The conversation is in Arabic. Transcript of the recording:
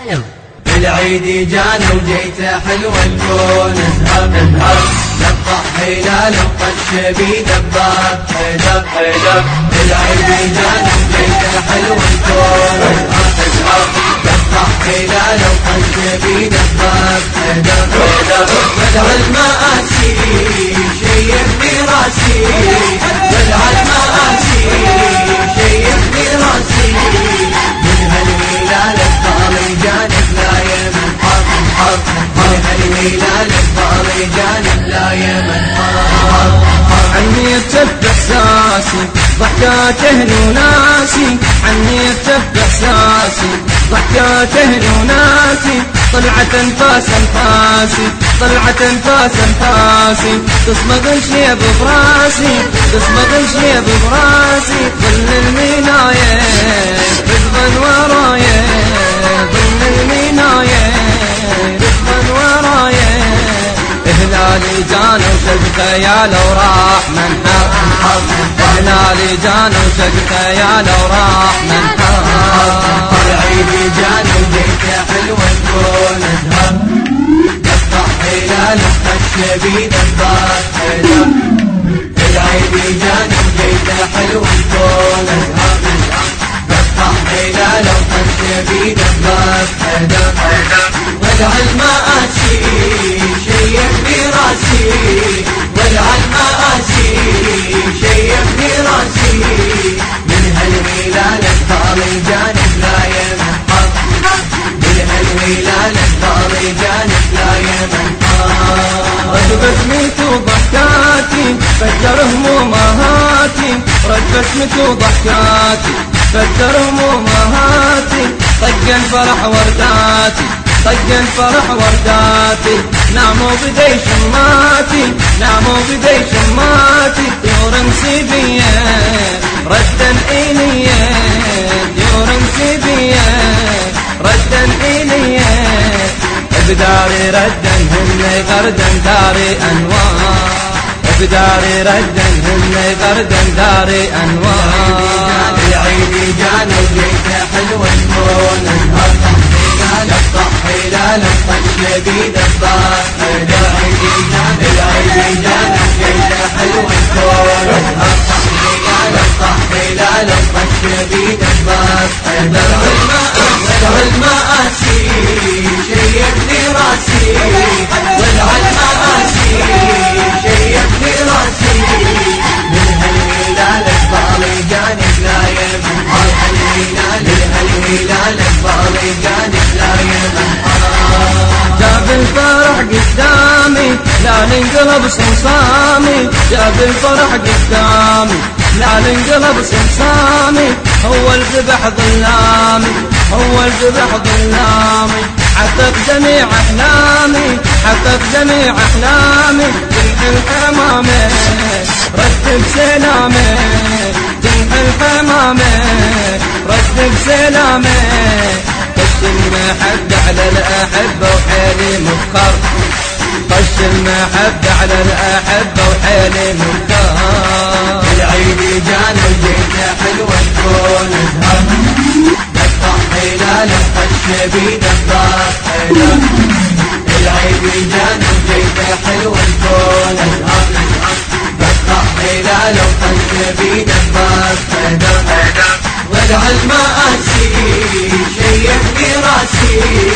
العيد جانا وجيته حلو الكون ازهر ازهر نقطع هلال وطش دباب حيدر حيدر العيد جانا وجيته حلو الكون ازهر ازهر نقطع هلال وطش دباب حيدر حيدر بدع المآسي شيء براسي بدع المآسي شيء براسي من هالهلال الطالي جانب لا يمن حر حر من هالهلال الطالي جانب لا يمن حر عني يرتفع احساسي ضحكاته وناسي عني يرتفع احساسي ضحكاته وناسي طلعت انفاس انفاسي طلعت انفاس انفاسي تصمد الشيب براسي تصمد الشيب براسي ظل المناية رفضا ورايا ظل المناية رفضا ورايا هلالي جانا وشقته يا لو راح منحر هلالي جانا وشقته يا لو راح منحر العيد جانا وجيته حلو الكون ازهر نقطع هلال وطش دباب حيدر العيد جانا وجيته حلو الكون ازهر نقطع هلال وطش دباب حيدر ولع المآسي شيء براسي ولع المآسي شيء براسي من هالهلال الطالي جانب لا يمن حر من هالهلال الطالي جانب لا يمن حر رد بسمتي وضحكاتي فجر همومهاتي رد بسمتي وضحكاتي فجر همومهاتي طق الفرح ورداتي طق الفرح ورداتي ناموا بدي شماتي ناموا بدي شماتي طيور مسيبية ردا إليا طيور مسيبية ردا إليا بداري ردا هن غردا داري أنوار بداري ردا هن غردا داري أنوار العيد جانا وجيته حلو الكون ازهر نقطع هلال وطش دباب العيد جانا وجيته حلو الكون ازهر نقطع هلال وطش دباب ولع المآسي شيء براسي ولع المآسي شيء براسي من هالهلال الطالي جانب لا يمن حر الهلال الطالي جانب لا يمن حر جاب الفرح قدامي لا ننقلب صمصامي جاب الفرح قدامي لا ننقلب صمصامي هو الذبح ظلامي هو الذبح ظلامي حقق جميع أحلامي حقق جميع أحلامي جنح الحمامة رتب سلامي جنح الحمامة رتب سلامي خش المحبة على الأحبة وحيلي مفخر خش المحبة على الأحبة وحيلي مفخر العيد جانا وجيته حلو الكون ازهر نقطع هلال وطش دباب حيدر العيد جانا وجيته حلو الكون ازهر نقطع هلال وطش دباب حيدر ولع المآسي شيء براسي